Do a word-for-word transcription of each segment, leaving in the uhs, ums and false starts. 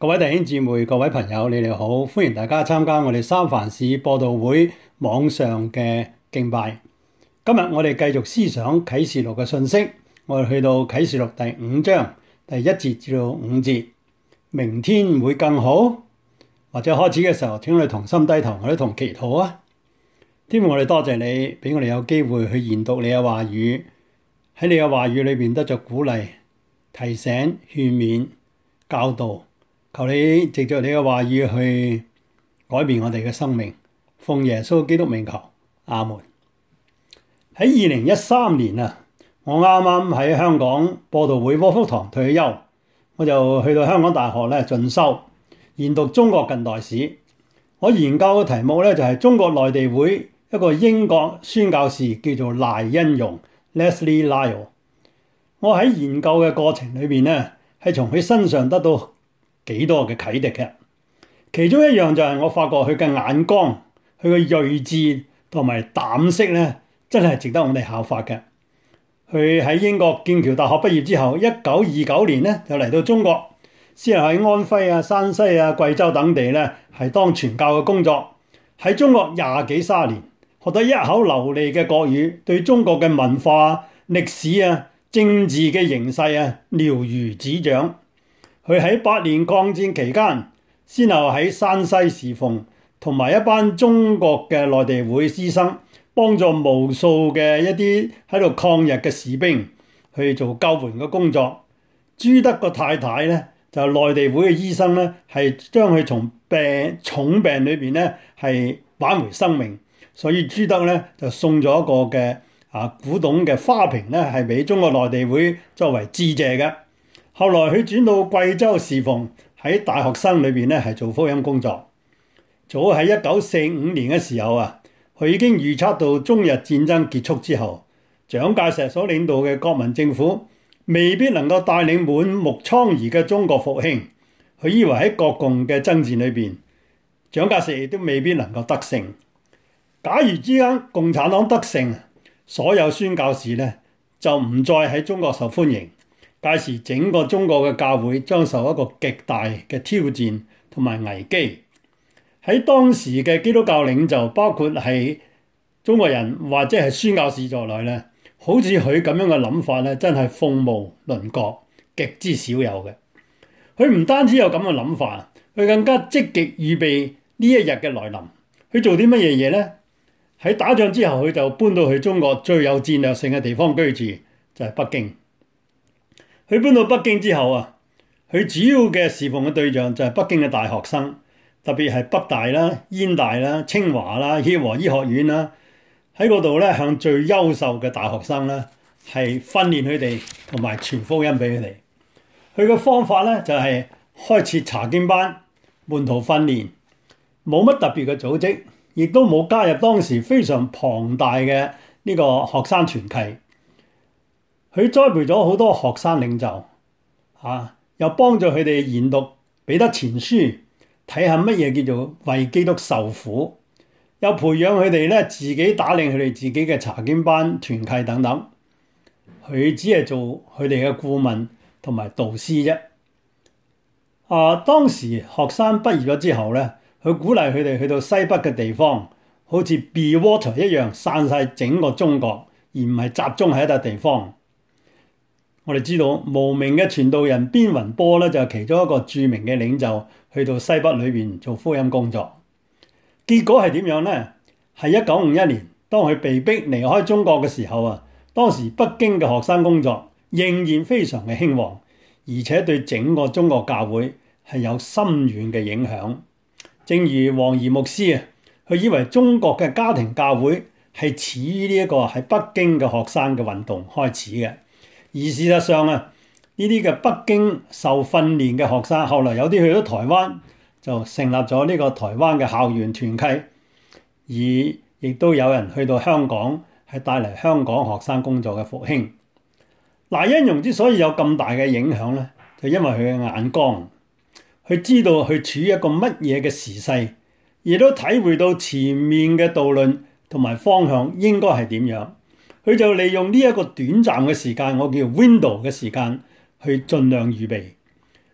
各位弟兄姊妹、各位朋友，你哋好，歡迎大家參加我哋三藩市播道會網上嘅敬拜。今日我哋繼續思想啟示錄嘅信息，我哋去到啟示錄第五章第一節至到五節。明天會更好，或者開始嘅時候，請我哋同心低頭，我哋同祈禱啊！天父，我哋多謝你，俾我哋有機會去研讀你嘅話語，喺你嘅話語裏邊得着鼓勵、提醒、勸勉、教導。求你藉着你嘅話語去改變我哋嘅生命，奉耶穌基督名求，阿門。喺二零一三年啊，我啱啱喺香港播道會窩福堂退休，我就去到香港大學咧進修，研讀中國近代史。我研究嘅題目咧就係中國內地會一個英國宣教士叫做賴恩容 （Leslie Lyle）。我喺研究嘅過程裏邊咧，係從佢身上得到幾多嘅啟迪嘅，其中一樣就係我發覺佢嘅眼光、佢嘅睿智同埋膽識咧，真係值得我哋效法嘅。佢喺英國劍橋大學畢業之後，一九二九年咧就嚟到中國，先係喺安徽啊、山西啊、貴州等地咧係當傳教嘅工作。喺中國廿幾三十年，學得一口流利嘅國語，對中國嘅文化、歷史啊、政治嘅形勢啊了如指掌。佢喺八年抗戰期間，先後喺山西侍奉，同埋一班中國嘅內地會師生，幫助無數嘅一啲喺度抗日嘅士兵去做救援嘅工作。朱德個太太咧，就內地會嘅醫生咧，係將佢從病重病裏邊咧係挽回生命，所以朱德咧就送咗一個嘅啊古董嘅花瓶咧，係俾中國內地會作為致謝嘅。後來佢轉到貴州侍奉，喺大學生裏邊咧係做福音工作。早喺一九四五年嘅時候啊，佢已經預測到中日戰爭結束之後，蔣介石所領導嘅國民政府未必能夠帶領滿目瘡痍嘅中國復興。佢以為喺國共嘅爭戰裏邊，蔣介石亦都未必能夠得勝。假如之間共產黨得勝，所有宣教士咧就唔再喺中國受歡迎。屆時整個中國嘅教會將受一個極大嘅挑戰同埋危機。喺當時嘅基督教領袖，包括係中國人或者係宣教士在內咧，好似佢咁樣嘅諗法咧，真係鳳毛麟角，極之少有嘅。佢唔單止有咁嘅諗法，佢更加積極預備呢一日嘅來臨。佢做啲乜嘢嘢咧？喺打仗之後，佢就搬到去中國最有戰略性嘅地方居住，就係北京。佢搬到北京之後啊，佢主要嘅侍奉嘅對象就係北京嘅大學生，特別係北大啦、燕大啦、清華啦、協和醫學院啦，喺嗰度咧向最優秀嘅大學生咧係訓練佢哋同埋傳福音俾佢哋。佢嘅方法咧就係開設查經班、門徒訓練，冇乜特別嘅組織，亦都冇加入當時非常龐大嘅呢個學生團契。佢栽培咗好多學生領袖，啊，又幫助佢哋研讀彼得前書，睇下乜嘢叫做為基督受苦，又培養佢哋咧自己打領佢哋自己嘅查經班、團契等等。佢只係做佢哋嘅顧問同埋導師啫。啊，當時學生畢業咗之後咧，佢鼓勵佢哋去到西北嘅地方，好似 Be Water 一樣散晒整個中國，而唔係集中喺一笪地方。我哋知道無名嘅傳道人邊雲波咧，就係其中一個著名嘅領袖，去到西北裏邊做福音工作。結果係點樣呢？係一九五一年，當佢被逼離開中國嘅時候啊，當時北京嘅學生工作仍然非常嘅興旺，而且對整個中國教會係有深遠嘅影響。正如黃怡牧師啊，佢以為中國嘅家庭教會係始於呢一個喺北京嘅學生嘅運動開始嘅。而事實上啊，呢啲嘅北京受訓練嘅學生，後來有啲去咗台灣，就成立咗呢個台灣嘅校園團契，而亦都有人去到香港，係帶嚟香港學生工作嘅復興。賴恩容之所以有咁大嘅影響咧，就因為佢嘅眼光，佢知道佢處於一個乜嘢嘅時勢，亦都體會到前面嘅道路同埋方向應該係點樣。佢就利用呢一個短暫嘅時間，我叫 window 嘅時間，去盡量預備。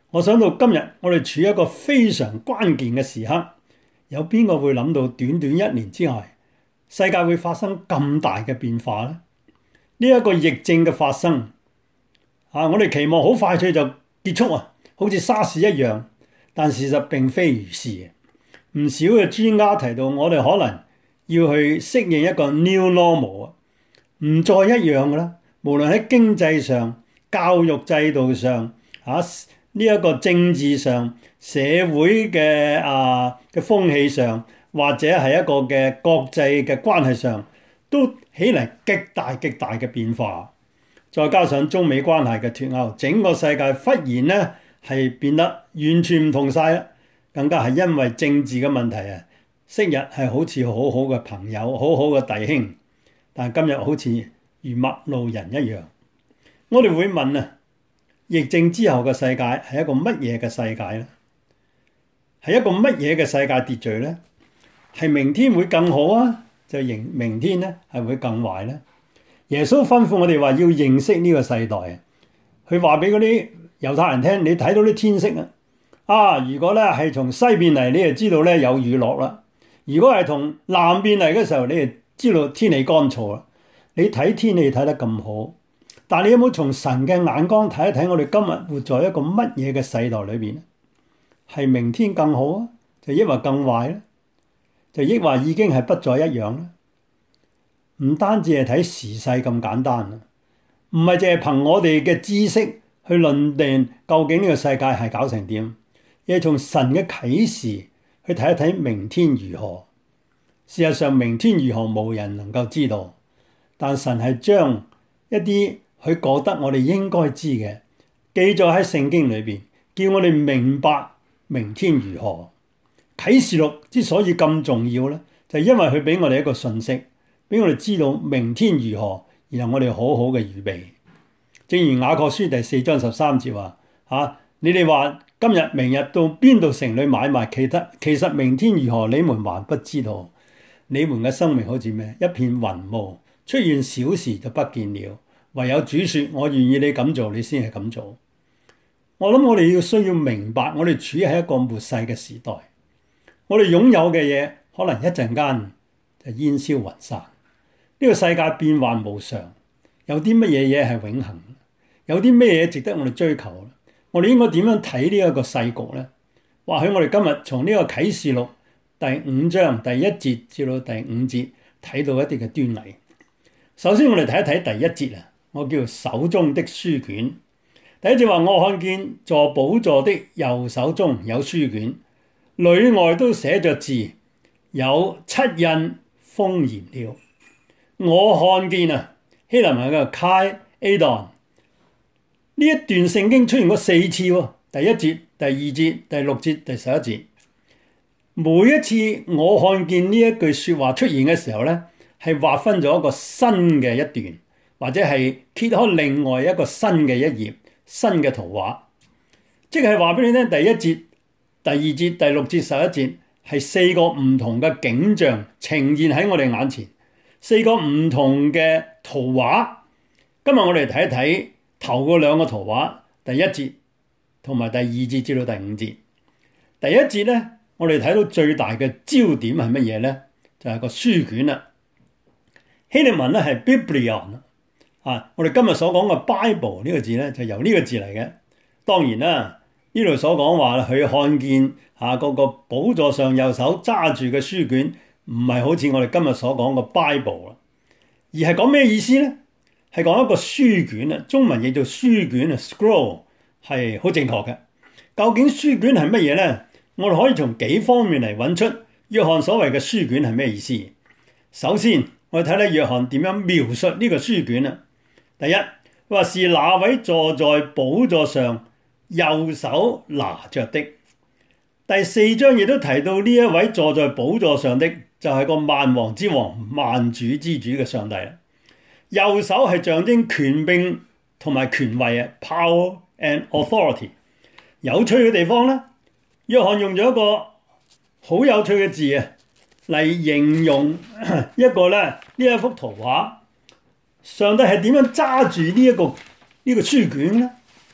我想到今日我哋處於一個非常關鍵嘅時刻，有邊個會諗到短短一年之內，世界會發生咁大嘅變化呢？呢一個疫症嘅發生，啊，我哋期望好快脆就結束啊，好似沙士一樣，但事實並非如是。唔少嘅專家提到，我哋可能要去適應一個 new normal 啊，唔再一樣嘅啦。無論喺經濟上、教育制度上、啊呢一個政治上、社會嘅啊嘅風氣上，或者係一個嘅國際嘅關係上，都起嚟極大極大嘅變化。再加上中美關係嘅脫鈎，整個世界忽然咧係變得完全唔同晒啦。更加係因為政治嘅問題啊，昔日係好似好好嘅朋友、好好嘅弟兄，但係今日好似如陌路人一樣。我哋會問啊，疫症之後嘅世界係一個乜嘢嘅世界咧？係一個乜嘢嘅世界秩序咧？係明天會更好啊，就認明天咧係會更壞咧？耶穌吩咐我哋話要認識呢個世代啊，佢話俾嗰啲猶太人聽：你睇到啲天色啊，啊，如果咧係從西邊嚟，你就知道咧有雨落啦；如果係從南邊嚟嘅時候，你就知道天氣乾燥啦。你睇天氣睇得咁好，但你有冇從神嘅眼光睇一睇我哋今日活在一個乜嘢嘅世代裏邊？係明天更好啊，就抑或更壞咧？就抑或已經係不再一樣咧？唔單止係睇時勢咁簡單啊，唔係淨係憑我哋嘅知識去論定究竟呢個世界係搞成點，而係從神嘅啟示去睇一睇明天如何。事實上，明天如何無人能夠知道，但神係將一啲佢覺得我哋應該知嘅記載喺聖經裏邊，叫我哋明白明天如何。啟示錄之所以咁重要咧，就係因為佢俾我哋一個信息，俾我哋知道明天如何，然後我哋好好嘅預備。正如雅各書第四章十三節話：吓、啊，你哋話今日、明日到邊度城裏買賣，其實其實明天如何，你們還不知道。你們嘅生命好似咩？一片雲霧，出現小時就不見了。唯有主說：我願意你咁做，你先係咁做。我諗我哋要需要明白，我哋處喺一個末世嘅時代。我哋擁有嘅嘢可能一陣間就煙消雲散。呢個世界變幻無常，有啲乜嘢嘢係永恆？有啲咩嘢值得我哋追求？我哋應該點樣睇呢一個世局呢？或許我哋今日從呢個啟示錄第五章第一節至到第五節睇到一啲嘅端倪。首先我哋睇一睇第一節啊，我叫手中的書卷。第一節話：我看見坐寶座的右手中有書卷，裏外都寫着字，有七印封嚴了。我看見啊，希臘文嘅 Kai Adon 呢一段聖經出現過四次喎，第一節、第二節、第六節、第十一節。每一次我看見呢一句說話出現嘅時候咧，係劃分咗一個新嘅一段，或者係揭開另外一個新嘅一頁、新嘅圖畫。即係話俾你聽，第一節、第二節、第六節、十一節係四個唔同嘅景象呈現喺我哋眼前，四個唔同嘅圖畫。今日我哋睇一睇頭嗰兩個圖畫，第一節同埋第二節至到第五節。第一節咧，我哋睇到最大嘅焦點係乜嘢咧？就係、是、個書卷啦。希臘文咧係 Biblion 啊，我哋今日所講嘅 Bible 呢個字咧就由呢個字嚟嘅。當然啦，呢度所講話佢看見啊嗰個寶座上右手揸住嘅書卷，唔係好似我哋今日所講嘅 Bible 啦，而係講咩意思咧？係講一個書卷啊，中文譯做書卷啊 ，scroll 係好正確嘅。究竟書卷係乜嘢咧？我哋可以從幾方面嚟揾出約翰所謂嘅書卷係咩意思。首先，我哋睇睇約翰點樣描述呢個書卷啊。第一，話是那位坐在寶座上右手拿着的。第四章亦都提到呢一位坐在寶座上的就係個萬王之王、萬主之主嘅上帝啦。右手係象徵權柄同埋權位啊 ，power and authority。有趣嘅地方咧，約翰用咗一個好有趣嘅字啊，嚟形容一個咧呢一幅圖畫。上帝係點樣揸住呢一個呢個書卷咧？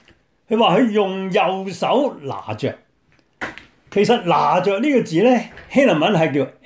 佢話佢用右手拿着。其實拿着呢個字咧，希臘文係叫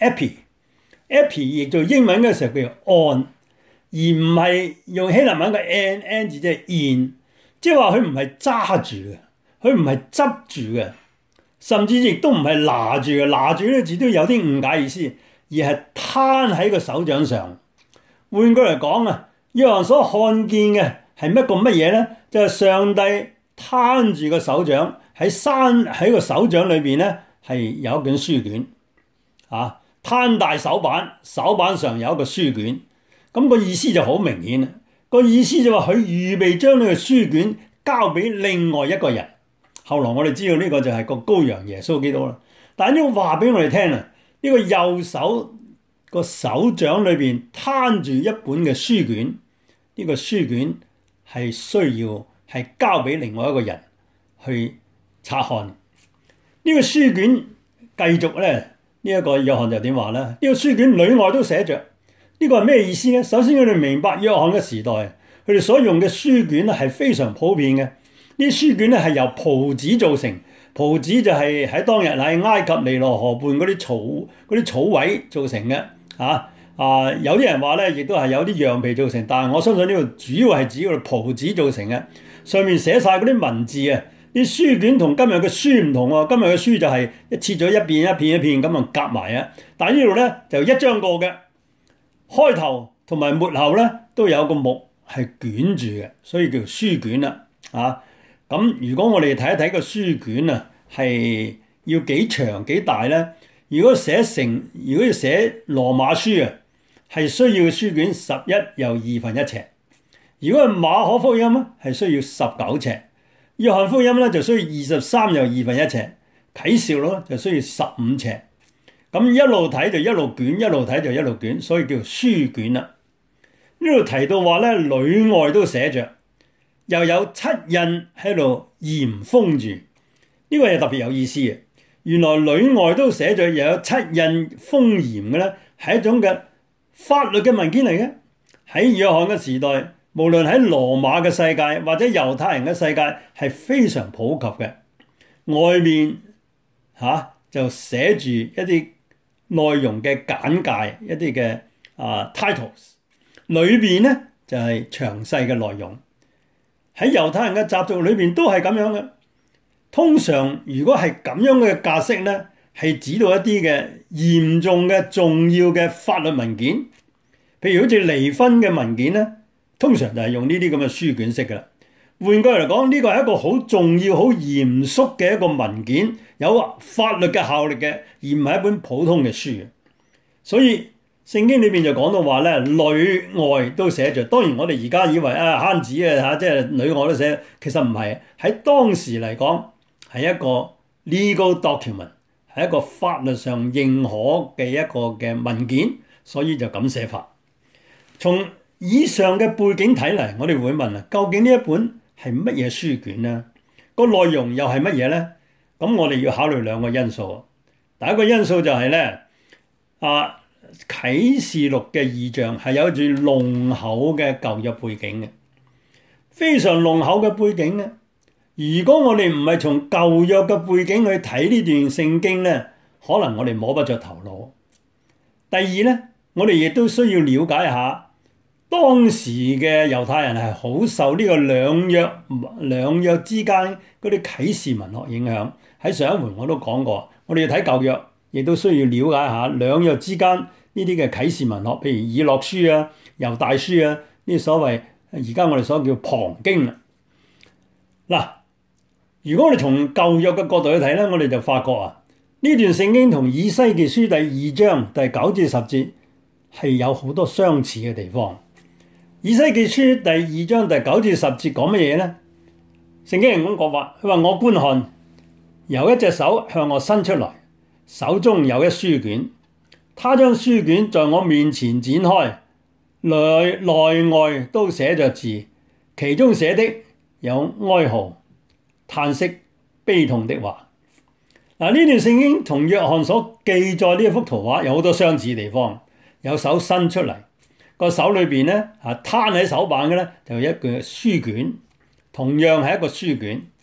epi，epi 亦做英文嘅時候叫做 on，而唔係用希臘文嘅 n n 字即係 in，即係話佢唔係揸住嘅，佢唔係執住嘅，甚至亦都唔係拿住嘅。拿住呢個字都有啲誤解意思，而係攤喺個手掌上。換句嚟講啊，約翰所看見嘅係乜個乜嘢咧？就係、是、上帝攤住個手掌。喺山喺個手掌裏邊咧，係有一卷書卷，啊，攤大手板，手板上有一個書卷，咁個意思就好明顯啦。個意思就話佢預備將呢個書卷交俾另外一個人。後來我哋知道呢個就係個羔羊耶穌基督啦。但係呢個話俾我哋聽啊，呢個右手個手掌裏邊攤住一本嘅書卷，呢個書卷係需要係交俾另外一個人去察看。呢個書卷繼續咧，呢一個約翰就點話咧？呢個書卷裏外都寫着，呢個係咩意思咧？首先我哋明白約翰嘅時代，佢哋所用嘅書卷咧係非常普遍嘅。呢啲書卷咧係由蒲子造成，蒲子就係喺當日喺埃及尼羅河畔嗰啲草嗰啲草位造成嘅。啊啊，有啲人話咧，亦都係有啲羊皮造成，但係我相信呢個主要係指嗰個蒲子造成嘅，上面寫晒嗰啲文字啊。啲書卷同今日嘅書唔同喎，今日嘅書就係一切咗一片一片一片咁樣夾埋啊，但係呢度咧就一張過嘅，開頭同埋末後咧都有個木係捲住嘅，所以叫書卷啦。啊，咁如果我哋睇一睇個書卷啊，係要幾長幾大咧？如果寫成，如果要寫羅馬書啊，係需要書卷十一又二分一尺；如果係馬可福音啊，係需要十九尺。約翰福音咧就需要二十三又二分一尺，啟示錄就需要十五尺。咁一路睇就一路捲，一路睇就一路捲，所以叫書卷啦。呢度提到話咧，裏外都寫着，又有七印喺度嚴封住，呢、這個又特別有意思嘅。原來裏外都寫着，又有七印封嚴嘅咧，係一種嘅法律嘅文件嚟嘅。喺約翰嘅時代，無論喺羅馬嘅世界或者猶太人嘅世界係非常普及嘅，外面嚇、啊、就寫住一啲內容嘅簡介，一啲嘅啊 titles，裏邊咧就係、是、詳細嘅內容。喺猶太人嘅習俗裏邊都係咁樣嘅。通常如果係咁樣嘅格式咧，係指到一啲嘅嚴重嘅重要嘅法律文件，譬如好似離婚嘅文件咧。通常就係用呢啲咁嘅書卷式嘅啦。換句嚟講，呢個係一個好重要、好嚴肅嘅一個文件，有法律嘅效力嘅，而唔係一本普通嘅書。所以聖經裏邊就講到話咧，裏外都寫着。當然我哋而家以為啊慳字啊嚇，即係裏外都寫，其實唔係。喺當時嚟講係一個 legal document，係一個法律上認可嘅一個嘅文件，所以就咁寫法。從以上嘅背景睇嚟，我哋會問啊，究竟呢一本係乜嘢書卷呢？個內容又係乜嘢呢？咁我哋要考慮兩個因素。第一個因素就係咧，啊啟示錄嘅異象係有住濃厚嘅舊約背景嘅，非常濃厚嘅背景咧。如果我哋唔係從舊約嘅背景去睇呢段聖經咧，可能我哋摸不着頭腦。第二咧，我哋亦都需要了解下。當時嘅猶太人係好受呢個兩約兩約之間嗰啲啟示文學影響。喺上一回我都講過，我哋要睇舊約，亦都需要了解下兩約之間呢啲嘅啟示文學，譬如以諾書啊、猶大書啊，呢啲所謂而家我哋所叫旁經啦。嗱，如果我哋從舊約嘅角度去睇咧，我哋就發覺啊，呢段聖經同以西結書第二章第九至十節係有好多相似嘅地方。以西結書第二章第九至十節講乜嘢咧？聖經係咁講話，佢話我觀看，有一隻手向我伸出來，手中有一書卷，他將書卷在我面前展開，內內外都寫着字，其中寫的有哀號、嘆息、悲痛的話。嗱，呢段聖經同約翰所記載呢一幅圖畫有好多相似地方，有手伸出嚟。個手裏邊咧，啊攤喺手板嘅咧，就一個書卷，同樣係一個書卷。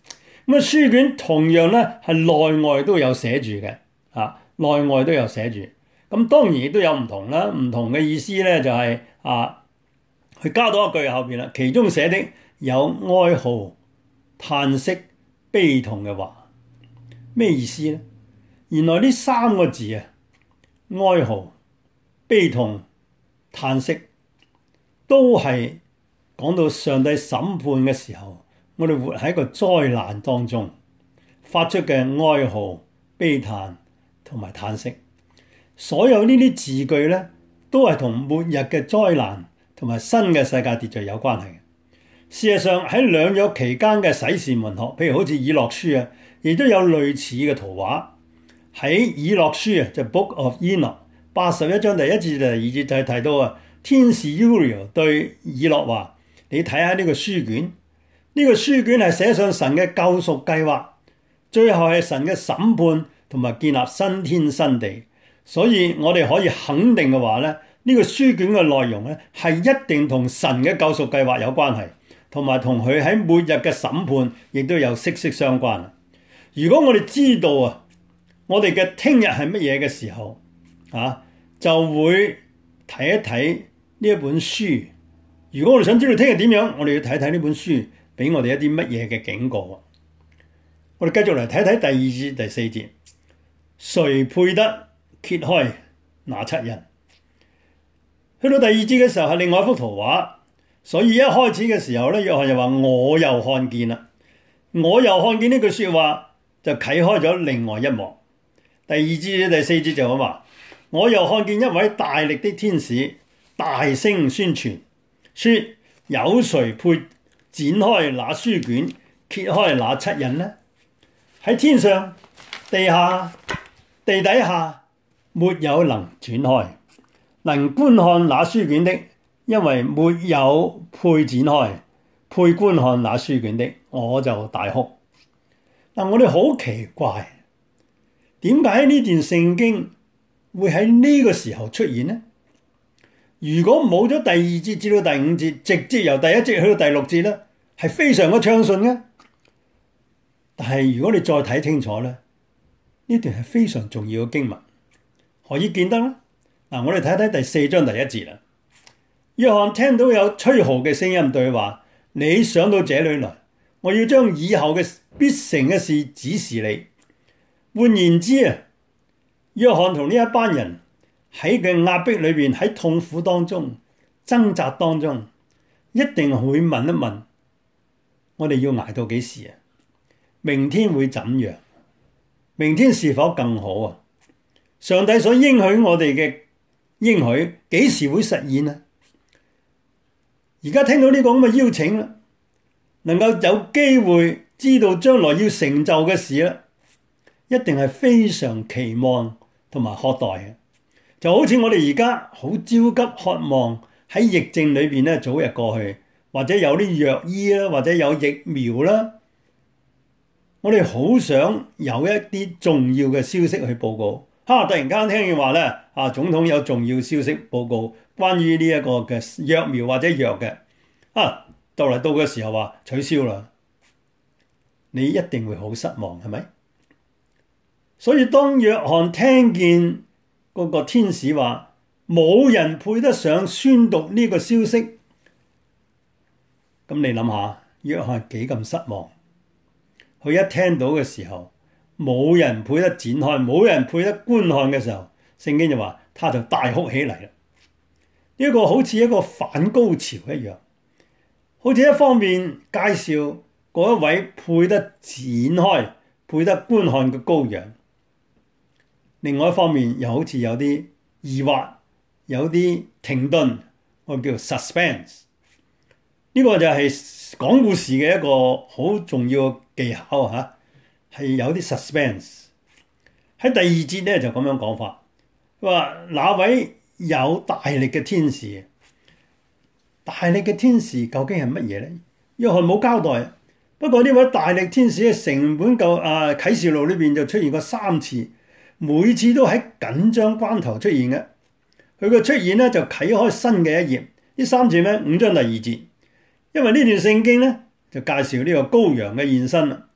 咁啊書卷同樣咧係內外都有寫住嘅，啊內外都有寫住。咁當然亦都有唔同啦，唔同嘅意思咧就係、是、啊，佢加到一句後邊啦，其中寫的有哀號、嘆息、悲痛嘅話，咩意思咧？原來呢三個字啊，哀號、悲痛、嘆息，都係講到上帝審判嘅時候，我哋活喺一個災難當中發出嘅哀號、悲嘆同埋嘆息。所有呢啲字句咧，都係同末日嘅災難同埋新嘅世界秩序有關係嘅。事實上喺兩約期間嘅啟示文學，譬如好似以諾書啊，亦都有類似嘅圖畫。喺以諾書啊，就 Book of Enoch 八十一章第一節至第二節就係提到啊，天使 Uriel 對以諾話：你睇下呢個書卷，呢、這個書卷係寫上神嘅救贖計劃，最後係神嘅審判同埋建立新天新地。所以我哋可以肯定嘅話咧，呢、這個書卷嘅內容咧係一定同神嘅救贖計劃有關係，同埋同佢喺末日嘅審判亦都有息息相關。如果我哋知道啊，我哋嘅聽日係乜嘢嘅時候啊，就會睇一睇呢一本書。如果我哋想知道聽日點樣，我哋要睇睇呢本書俾我哋一啲乜嘢嘅警告。我哋繼續嚟睇睇第二節第四節，誰配得揭開那七印？去到第二節嘅時候係另外一幅圖畫，所以一開始嘅時候咧，約翰就話我又看見啦，我又看見呢句說話就啟開咗另外一幕。第二節第四節就咁話，我又看見一位大力的天使大聲宣傳，說有誰配展開那書卷，揭開那七印呢？喺天上、地下、地底下，沒有能轉開，能觀看那書卷的，因為沒有配展開、配觀看那書卷的，我就大哭。但我哋好奇怪，點解呢段聖經會喺呢個時候出現呢？如果冇咗第二節至到第五節，直接由第一節去到第六節咧，係非常嘅暢順嘅。但係如果你再睇清楚咧，呢段係非常重要嘅經文，何以見得呢？嗱，我哋睇睇第四章第一節啦。約翰聽到有吹號嘅聲音對話：你上到這裏來，我要將以後嘅必成嘅事指示你。換言之啊，約翰同呢一班人喺嘅壓迫裏邊，喺痛苦當中、掙扎當中，一定會問一問：我哋要捱到幾時啊？明天會怎樣？明天是否更好啊？上帝所應許我哋嘅應許幾時會實現啊？而家聽到呢個咁嘅邀請啦，能夠有機會知道將來要成就嘅事啦，一定係非常期望同埋渴待嘅。就好似我哋而家好焦急渴望喺疫症裏邊咧早日過去，或者有啲藥醫啦，或者有疫苗啦，我哋好想有一啲重要嘅消息去報告。哈！突然間聽見話咧，啊總統有重要消息報告，關於呢一個嘅藥苗或者藥嘅，啊到嚟到嘅時候話取消啦，你一定會好失望，係咪？所以當約翰聽見嗰個天使話冇人配得上宣讀呢個消息，咁你諗下，約翰幾咁失望？佢一聽到嘅時候，冇人配得展開，冇人配得觀看嘅時候，聖經就話，他就大哭起嚟啦。呢個好似一個反高潮一樣，好似一方面介紹嗰一位配得展開、配得觀看嘅羔羊，另外一方面又好似有啲疑惑，有啲停頓，我叫 suspense。呢個就係講故事嘅一個好重要嘅技巧嚇。係有啲 suspense。喺第二節咧就咁樣講法，佢話那位有大力嘅天使，大力嘅天使究竟係乜嘢咧？約翰冇交代。不過呢位大力天使嘅成本舊啊啟示錄裏邊就出現過三次，每次都喺緊張關頭出現嘅。佢嘅出現咧就啟開新嘅一頁。呢三次咩？五章第二節，因為呢段聖經咧就介紹呢個羔羊嘅現身啦。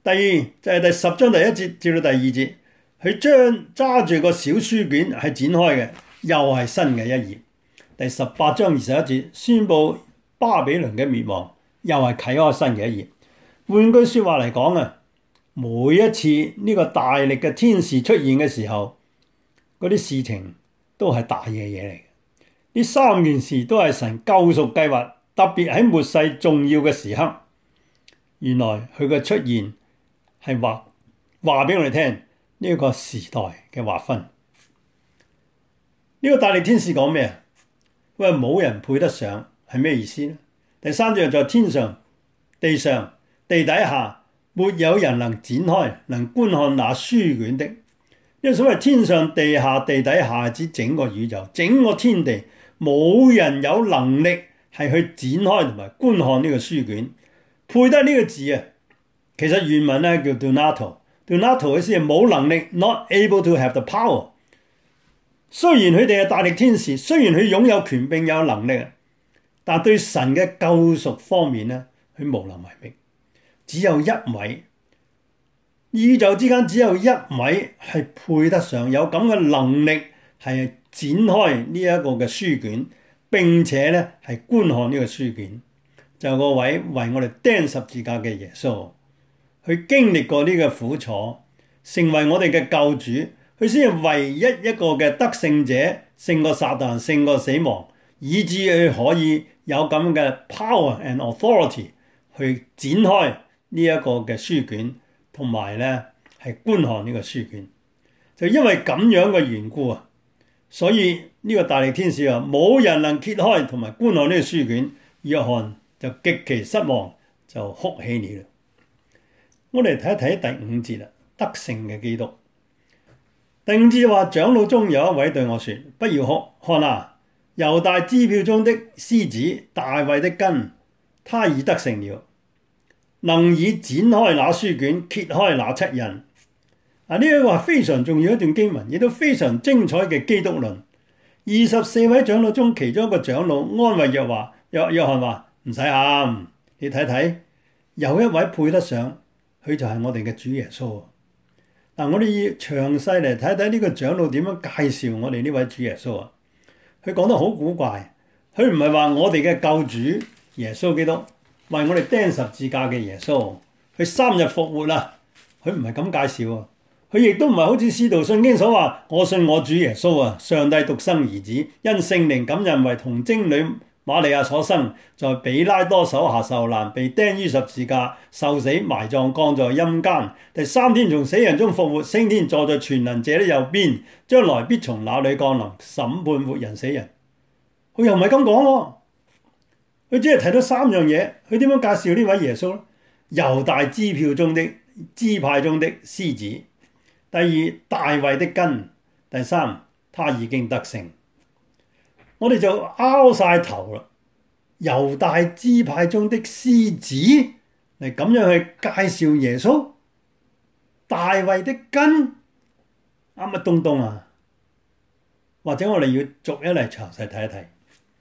第二就係、是、第十章第一節至到第二節，佢將揸住個小書卷係展開嘅，又係新嘅一頁。第十八章二十一節宣佈巴比倫嘅滅亡，又係啟開新嘅一頁。換句說話嚟講啊，每一次呢個大力嘅天使出現嘅時候，嗰啲事情都係大嘅嘢嚟嘅。呢三件事都係神救贖計劃，特別喺末世重要嘅時刻。原來佢嘅出現係話話俾我哋聽呢個時代嘅劃分。呢個大力天使講咩啊？佢話冇人配得上，係咩意思呢？第三章在天上、地上、地底下，沒有人能展開、能觀看那書卷的。因為所謂天上、地下、地底下，指整個宇宙、整個天地，冇人有能力係去展開同埋觀看呢個書卷。配得呢個字啊，其實原文咧叫 Dunato。Dunato 嘅意思係冇能力 ，not able to have the power。雖然佢哋係大力天使，雖然佢擁有權柄有能力，但對神嘅救贖方面咧，佢無能為力。只有一位，宇宙之間只有一位係配得上有咁嘅能力，係展開呢一個嘅書卷，並且咧係觀看呢個書卷。就係嗰位為我哋釘十字架嘅耶穌，佢經歷過呢個苦楚，成為我哋嘅救主，佢先係唯一一個嘅得勝者，勝過撒旦，勝過死亡，以致佢可以有咁嘅 power and authority 去展開呢一個嘅書卷，同埋咧係觀看呢個書卷。就因為咁樣嘅緣故啊，所以呢個大力天使話冇人能揭開同埋觀看呢個書卷。約翰就極其失望，就哭起了。我哋睇一睇第五節啦，得勝嘅基督。第五節話，長老中有一位對我說：不要哭，看啊，猶大支票中的獅子，大衛的根，他已得勝了，能以展開那書卷，揭開那七印。啊，呢一個係非常重要一段經文，亦都非常精彩嘅基督論。二十四位長老中，其中一個長老安慰約話：約約翰話。唔使喊，你睇睇，有一位配得上，佢就係我哋嘅主耶穌。嗱，我哋要詳細嚟睇睇呢個長老點樣介紹我哋呢位主耶穌啊。佢講得好古怪，佢唔係話我哋嘅救主耶穌基督，為我哋釘十字架嘅耶穌，佢三日復活啦。佢唔係咁介紹啊，佢亦都唔係好似使徒信經所話，我信我主耶穌啊，上帝獨生兒子，因聖靈感孕為童貞女瑪利亞所生，在彼拉多手下受難，被釘於十字架，受死埋葬，降在陰間。第三天從死人中復活，升天坐在全能者的右邊，將來必從那裏降臨審判活人死人。佢又唔係咁講喎，佢只係提到三樣嘢。佢點樣介紹呢位耶穌呢？猶大支票中的支派中的獅子。第二，大衛的根。第三，他已經得勝。我哋就拗晒頭啦！猶大支派中的獅子嚟咁樣去介紹耶穌，大衛的根啱乜東東啊？或者我哋要逐一嚟詳細睇一睇。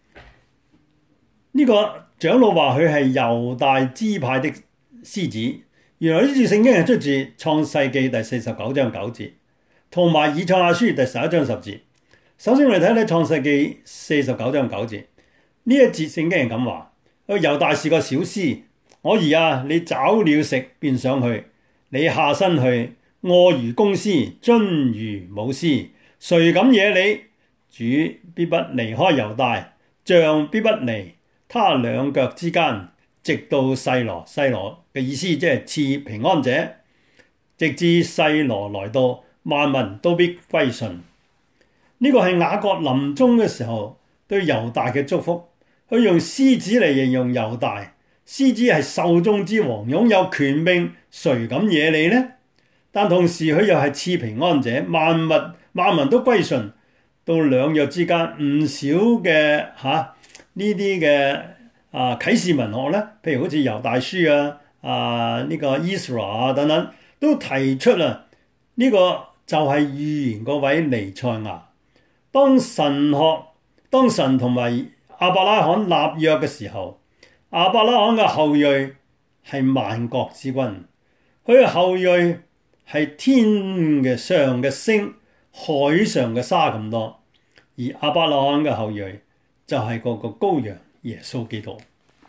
呢、這個長老話佢係猶大支派的獅子，原來呢節聖經係出自創世記第四十九章九節，同埋以賽亞書第十一章十節。首先我哋睇睇創世記四十九章九節，呢一節聖經係咁話：猶大是個小獅，我兒啊，你找了食便上去，你下身去，臥如公獅，蹲如母獅，誰敢惹你？主必不離開猶大，杖必不離他兩腳之間，直到細羅。細羅嘅意思即係賜平安者，直至細羅來到，萬民都必歸順。呢個係雅各臨終嘅時候對猶大嘅祝福，佢用獅子嚟形容猶大。獅子係獸中之王，擁有權柄，誰敢惹你呢？但同時佢又係賜平安者，萬物萬民都歸順。到兩約之間，唔少嘅嚇呢啲嘅啊啟示文學咧，譬如好似猶大書啊、啊呢、這個 Ezra 啊等等，都提出啦，呢、這個就係預言嗰位彌賽亞。當神學當神同埋亞伯拉罕立約嘅時候，亞伯拉罕嘅後裔係萬國之君， 佢嘅後裔係天嘅上嘅星，海上嘅沙咁多，而亞伯拉罕嘅後裔就係嗰個羔羊耶穌基督。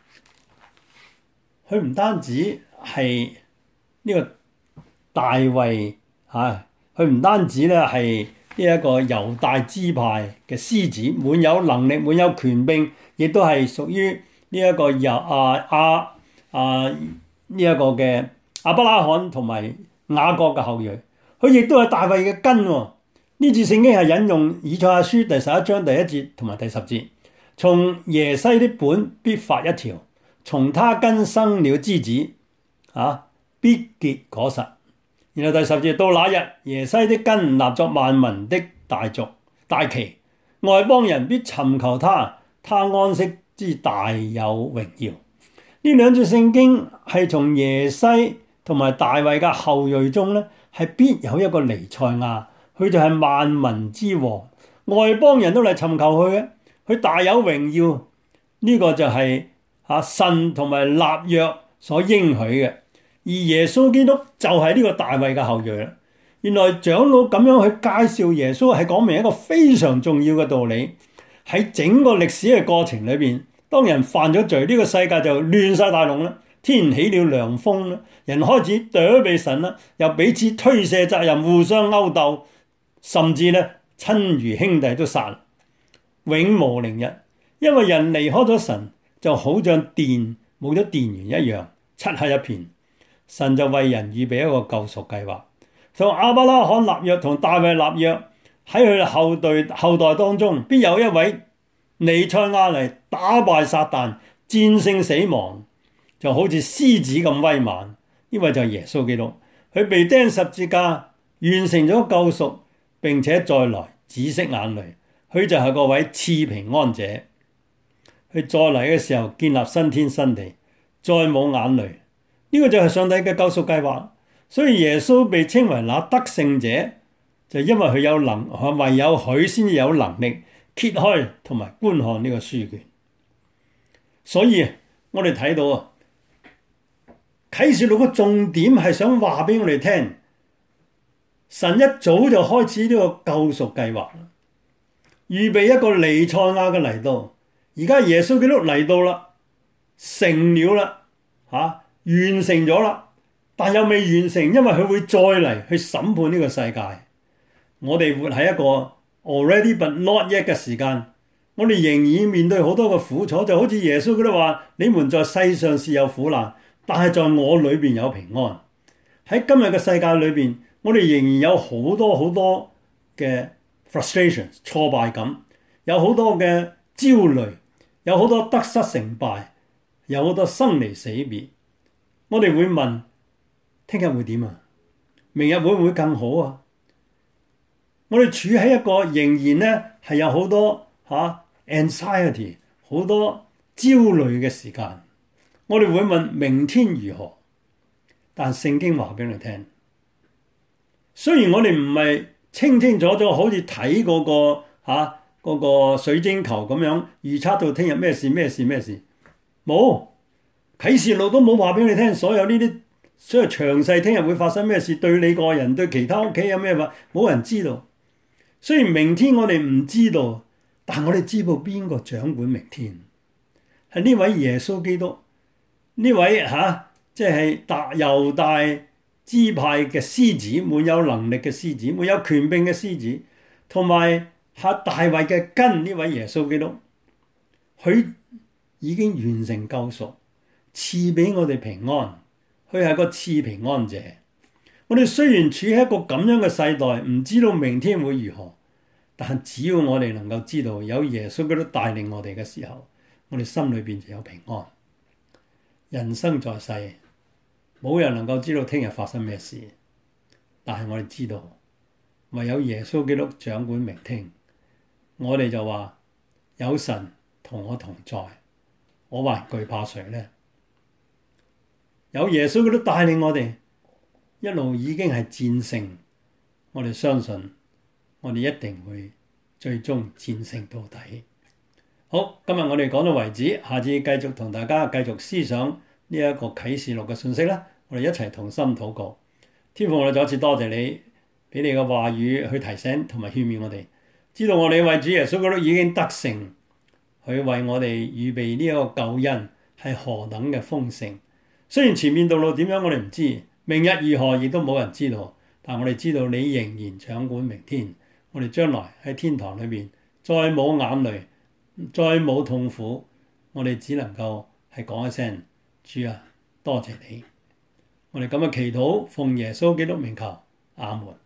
佢唔單止係呢個大衛嚇，佢唔單止咧係呢一個猶大支派嘅獅子，滿有能力、滿有權柄，亦都係屬於呢一個由啊啊啊呢一個嘅亞伯拉罕同埋雅各嘅後裔。佢亦都係大衛嘅根喎。呢節聖經係引用以賽亞書第十一章第一節同埋第十節，從耶西的本必發一條，從他根生了枝子，啊，必結果實。然後第十節，到那日，耶西的根立作萬民的大族大旗，外邦人必尋求他，他安息之大有榮耀。呢兩節聖經係從耶西同埋大衛嘅後裔中咧，係必有一個彌賽亞，佢就係萬民之王，外邦人都嚟尋求佢嘅，佢大有榮耀。呢、這個就係啊神同埋立約所應許嘅。而耶穌基督就係呢個大衛嘅後裔啦。原來長老咁樣去介紹耶穌，係講明一個非常重要嘅道理。喺整個歷史嘅過程裏邊，當人犯咗罪，呢個世界就亂晒大龍啦，天起了涼風啦，人開始躲避神啦，又彼此推卸責任，互相勾鬥，甚至咧親如兄弟都殺，永無寧日。因為人離開咗神，就好像電冇咗電源一樣，漆黑一片。神就為人預備一個救贖計劃，同亞伯拉罕立約，同大衛立約，喺佢後代後代當中，必有一位彌賽亞嚟打敗撒旦，戰勝死亡，就好似獅子咁威猛。呢位就係耶穌基督，佢被釘十字架，完成咗救贖，並且再來止息眼淚。佢就係嗰位賜平安者，佢再嚟嘅時候建立新天新地，再冇眼淚。呢個就係上帝嘅救贖計劃，所以耶穌被稱為那得勝者，就因為佢有能，唯有佢先至有能力揭開同埋觀看呢個書卷。所以我哋睇到啊，啟示錄嘅重點係想話俾我哋聽，神一早就開始呢個救贖計劃，預備一個彌賽亞嘅嚟到。而家耶穌基督嚟到啦，成了啦，吓、啊。完成咗啦，但又未完成，因為佢會再嚟去審判呢個世界。我哋活喺一個 already but not yet 嘅時間，我哋仍然面對好多嘅苦楚，就好似耶穌佢都話：你們在世上是有苦難，但係在我裏邊有平安。喺今日嘅世界裏邊，我哋仍然有好多好多嘅 frustration 挫敗感，有好多嘅焦慮，有好多得失成敗，有好多生離死別。我哋會問：聽日會點啊？明日會唔會更好啊？我哋處喺一個仍然咧係有好多嚇、啊、anxiety，好多焦慮嘅時間。我哋會問明天如何？但聖經話俾你聽，雖然我哋唔係清清楚楚，好似睇嗰個嚇嗰個水晶球咁樣預測到聽日咩事咩事咩事，冇。啟示錄都冇話俾你聽，所有呢啲所有詳細聽日會發生咩事，對你個人對其他屋企有咩話，冇人知道。雖然明天我哋唔知道，但我哋知道邊個掌管明天，係呢位耶穌基督，呢位嚇即係大猶大支派嘅獅子，滿有能力嘅獅子，滿有權柄嘅獅子，同埋嚇大衛嘅根，呢位耶穌基督，佢已經完成救贖。賜俾我哋平安，佢係個賜平安者。我哋雖然處喺一個咁樣嘅世代，唔知道明天會如何，但只要我哋能夠知道有耶穌基督帶領我哋嘅時候，我哋心裏邊就有平安。人生在世，冇人能夠知道聽日發生咩事，但係我哋知道唯有耶穌基督掌管明天。我哋就話有神同我同在，我還懼怕誰呢？有耶穌基督帶領我哋，一路已經係戰勝。我哋相信，我哋一定會最終戰勝到底。好，今日我哋講到為止，下次繼續同大家繼續思想呢一個啟示錄嘅信息啦。 我哋一齊同心禱告。天父，我哋再一次多謝你，俾你嘅話語去提醒同埋勸勉我哋，知道我哋為主耶穌基督已經得勝，佢為我哋預備呢一個救恩係何等嘅豐盛。雖然前面道路點樣我哋唔知，明日如何亦都冇人知道，但我哋知道你仍然掌管明天。我哋將來喺天堂裏面再冇眼淚，再冇痛苦，我哋只能夠係講一聲主啊，多謝你。我哋咁嘅祈禱奉耶穌基督名求，阿門。